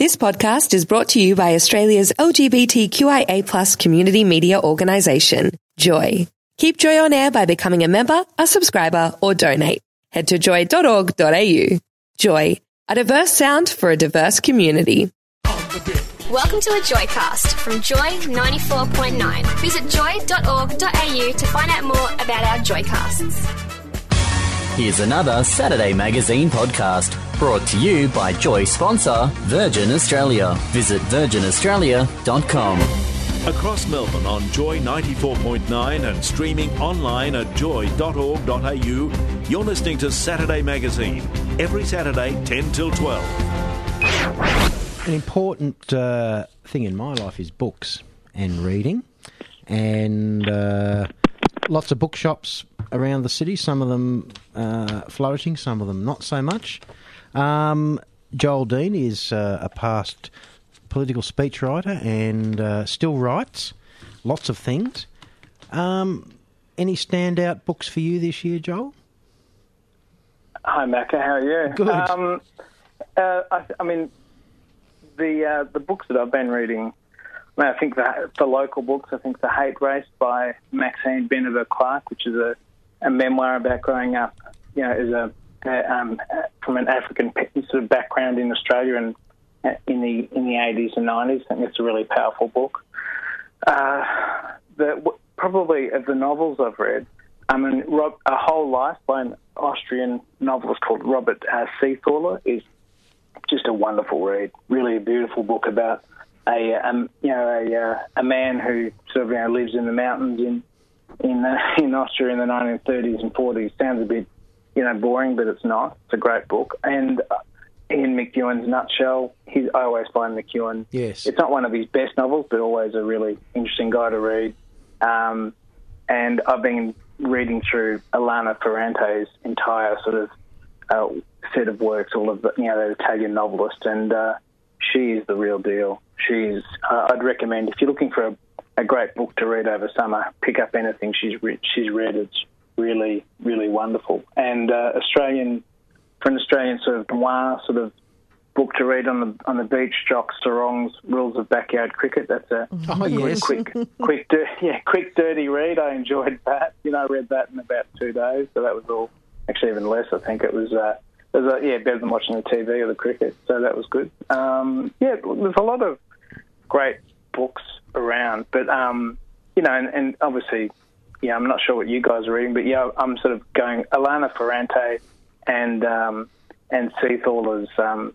This podcast is brought to you by Australia's LGBTQIA+ community media organisation, Joy. Keep Joy on air by becoming a member, a subscriber, or donate. Head to joy.org.au. Joy, a diverse sound for a diverse community. Welcome to a Joycast from Joy 94.9. Visit joy.org.au to find out more about our Joycasts. Here's another Saturday Magazine podcast brought to you by Joy sponsor Virgin Australia. Visit virginaustralia.com. Across Melbourne on Joy 94.9 and streaming online at joy.org.au, you're listening to Saturday Magazine, every Saturday 10 till 12. An important thing in my life is books and reading, and lots of bookshops around the city, some of them flourishing, some of them not so much. Joel Dean is a past political speechwriter and still writes lots of things. Any standout books for you this year, Joel? Hi, Macca. How are you? Good. I mean, the books that I've been reading, I think the local books, I think The Hate Race by Maxine Benedict Clark, which is a memoir about growing up, as from an African sort of background in Australia and in the 80s and 90s. I think it's a really powerful book. Probably of the novels I've read, A Whole Life by an Austrian novelist called Robert Seethaler is just a wonderful read. Really a beautiful book about a man who sort of lives in the mountains in Austria in the 1930s and 40s. Sounds a bit boring, but it's not. It's a great book. And Ian McEwan's Nutshell. I always find McEwan. Yes. It's not one of his best novels, but always a really interesting guy to read. And I've been reading through Elena Ferrante's entire sort of set of works, all of the Italian novelist, and she is the real deal. I'd recommend, if you're looking for a great book to read over summer, pick up anything she's read. It's really, really wonderful. And for an Australian sort of noir sort of book to read on the beach, Jock Sarong's Rules of Backyard Cricket. That's a quick, dirty read. I enjoyed that. I read that in about 2 days, so that was all. Actually, even less. I think it was. Better than watching the TV or the cricket. So that was good. There's a lot of great books around, but and obviously, I'm not sure what you guys are reading, but I'm sort of going Elena Ferrante and Seethaler's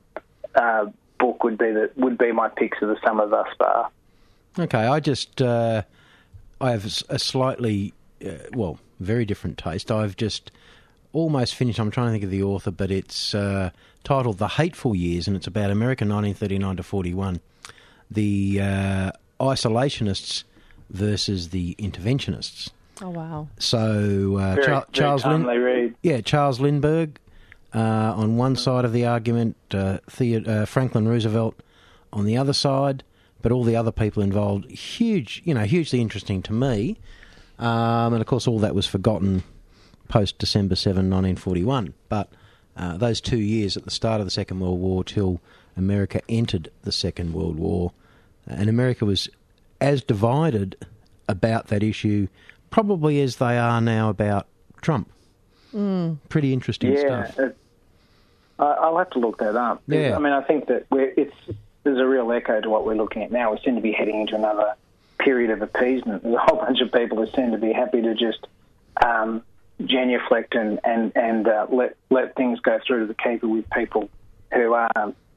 book would be my picks of the summer thus far. Okay, I have a slightly very different taste. I've just almost finished. I'm trying to think of the author, but it's titled The Hateful Years, and it's about America 1939 to 41. The isolationists versus the interventionists. Oh, wow. So Charles Lindbergh on one side of the argument, Franklin Roosevelt on the other side, but all the other people involved, hugely interesting to me. And, of course, all that was forgotten post-December 7, 1941. But those 2 years at the start of the Second World War till America entered the Second World War, and America was as divided about that issue probably as they are now about Trump. Pretty interesting stuff. I'll have to look that up. Yeah. I mean, I think that there's a real echo to what we're looking at now. We seem to be heading into another period of appeasement. There's a whole bunch of people who seem to be happy to just genuflect and let things go through to the keeper with people who are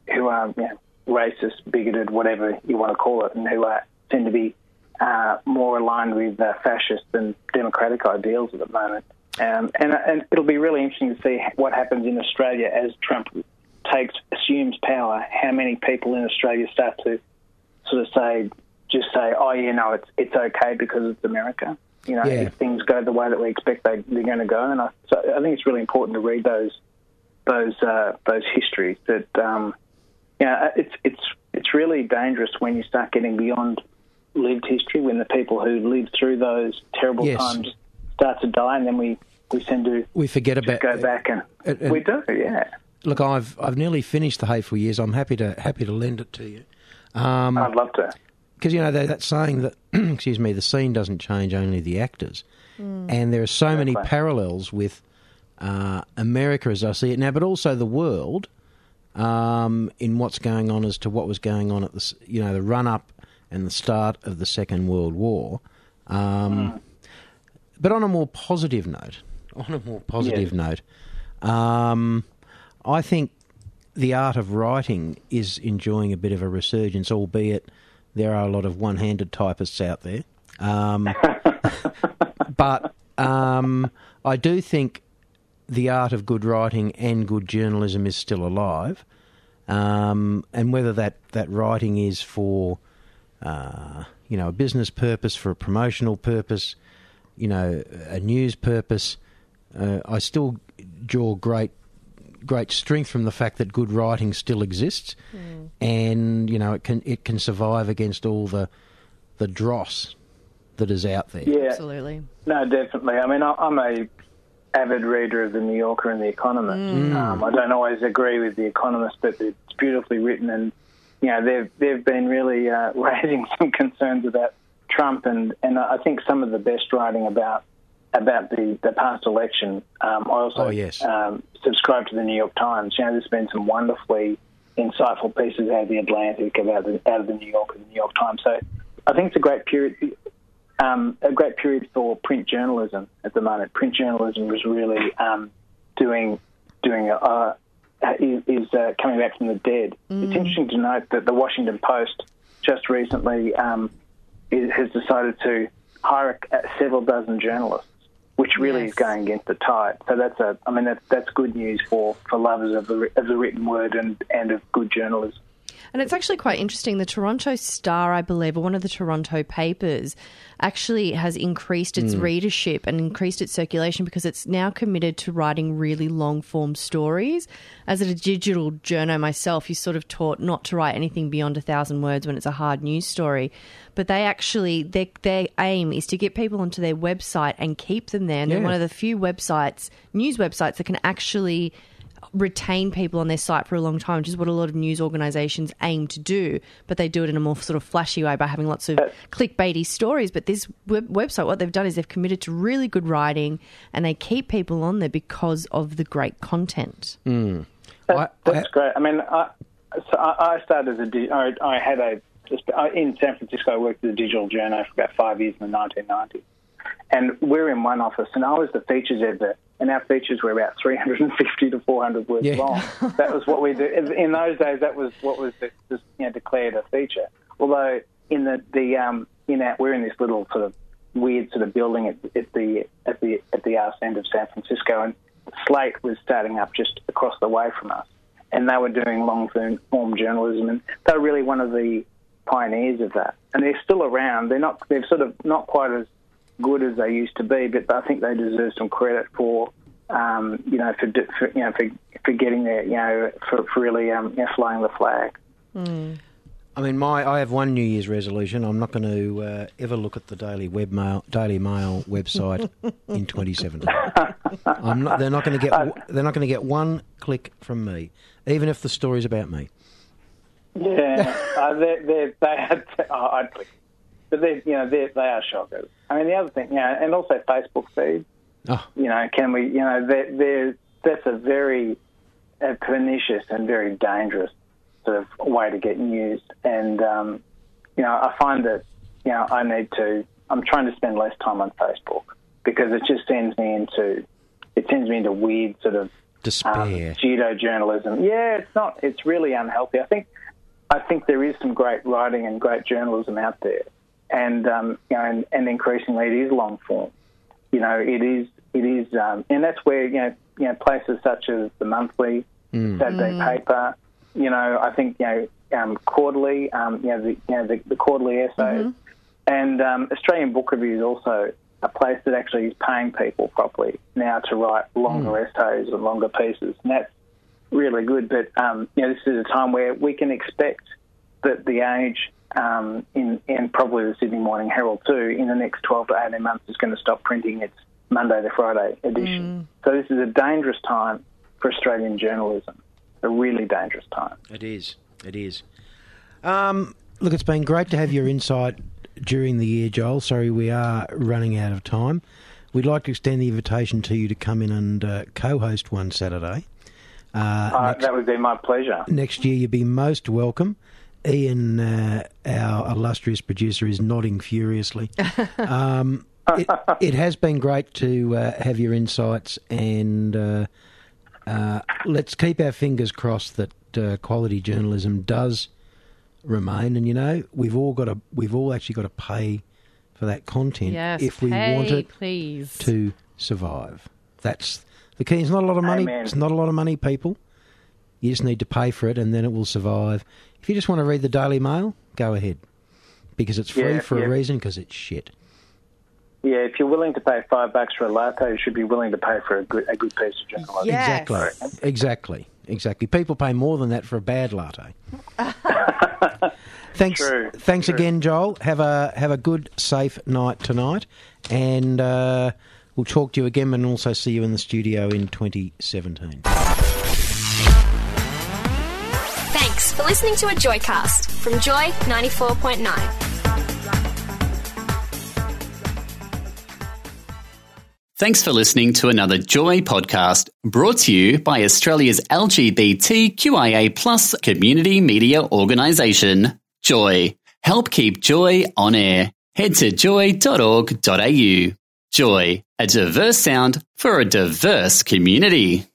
racist, bigoted, whatever you want to call it, and who seem to be more aligned with fascist than democratic ideals at the moment. And it'll be really interesting to see what happens in Australia as Trump assumes power. How many people in Australia start to sort of say, oh yeah, no, it's okay because it's America. If things go the way that we expect they're going to go. And so I think it's really important to read those histories. That it's really dangerous when you start getting beyond lived history, when the people who lived through those terrible times start to die, and then we tend to forget about go back and we do, yeah. Look, I've nearly finished The Hateful Years. I'm happy to lend it to you. I'd love to. Because, that saying that, excuse me, the scene doesn't change, only the actors. And there are so many parallels with America as I see it now, but also the world in what's going on as to what was going on at the run-up and the start of the Second World War. But on a more positive note, I think the art of writing is enjoying a bit of a resurgence, albeit there are a lot of one-handed typists out there. But I do think the art of good writing and good journalism is still alive. And whether that writing is for, a business purpose, for a promotional purpose, a news purpose, I still draw great strength from the fact that good writing still exists, and it can survive against all the dross that is out there. Yeah, absolutely. No, definitely. I mean, I'm a avid reader of The New Yorker and The Economist. I don't always agree with The Economist, but it's beautifully written, and they've been really raising some concerns about Trump, and I think some of the best writing about the past election. I also subscribe to the New York Times. There's been some wonderfully insightful pieces out of the Atlantic, out of the New York and the New York Times. So I think it's a great period for print journalism at the moment. Print journalism is really coming back from the dead. It's interesting to note that the Washington Post just recently has decided to hire several dozen journalists, which really is going against the tide. So that's good news for lovers of the written word and of good journalism. And it's actually quite interesting. The Toronto Star, I believe, or one of the Toronto papers, actually has increased its readership and increased its circulation because it's now committed to writing really long-form stories. As a digital journo myself, you're sort of taught not to write anything beyond 1,000 words when it's a hard news story. But they actually, their aim is to get people onto their website and keep them there. And they're one of the few news websites that can actually retain people on their site for a long time, which is what a lot of news organisations aim to do, but they do it in a more sort of flashy way by having lots of clickbaity stories. But this website, what they've done is they've committed to really good writing, and they keep people on there because of the great content. That's great. I mean, I started in San Francisco. I worked as a digital journo for about 5 years in the 1990s. And we're in one office, and I was the features editor, and our features were about 350 to 400 words long. That was what we did. In those days, that was what was declared a feature. Although we're in this little sort of weird sort of building at the arse end of San Francisco, and Slate was starting up just across the way from us, and they were doing long-form journalism, and they were really one of the pioneers of that. And they're still around. They're sort of not quite as good as they used to be, but I think they deserve some credit for getting there, for really flying the flag. I mean, I have one New Year's resolution. I'm not going to ever look at the Daily Mail website in 2017. They're not going to get one click from me, even if the story's about me. Yeah, I'd click. But they are shockers. I mean, the other thing, and also Facebook feeds. Can we, that's a very pernicious and very dangerous sort of way to get news. And, I find that, I'm trying to spend less time on Facebook because it just sends me into weird sort of despair, pseudo journalism. Yeah, it's really unhealthy. I think there is some great writing and great journalism out there. And and increasingly it is long form. It is, and that's where places such as the Monthly, Saturday Paper, I think Quarterly, the Quarterly essays, and Australian Book Review is also a place that actually is paying people properly now to write longer essays and longer pieces, and that's really good. But this is a time where we can expect that The Age, and probably the Sydney Morning Herald too, in the next 12 to 18 months is going to stop printing its Monday to Friday edition. So this is a dangerous time for Australian journalism. a really dangerous time. It is. Look, it's been great to have your insight during the year, Joel. Sorry, we are running out of time. We'd like to extend the invitation to you to come in and co-host one Saturday. That would be my pleasure. Next year, you'd be most welcome. Ian, our illustrious producer, is nodding furiously. It has been great to have your insights, and let's keep our fingers crossed that quality journalism does remain. And we've all actually got to pay for that content if we want it to survive. That's the key. It's not a lot of money. Amen. It's not a lot of money, people. You just need to pay for it, and then it will survive. If you just want to read the Daily Mail, go ahead, because it's free for a reason, because it's shit. Yeah, if you're willing to pay $5 for a latte, you should be willing to pay for a good piece of journalism. Yes. Exactly. People pay more than that for a bad latte. Thanks. True. Thanks again, Joel. Have a good, safe night tonight, and we'll talk to you again, and also see you in the studio in 2017. Thanks for listening to a Joycast from Joy 94.9. Thanks for listening to another Joy podcast brought to you by Australia's LGBTQIA+ community media organisation, Joy. Help keep Joy on air. Head to joy.org.au. Joy, a diverse sound for a diverse community.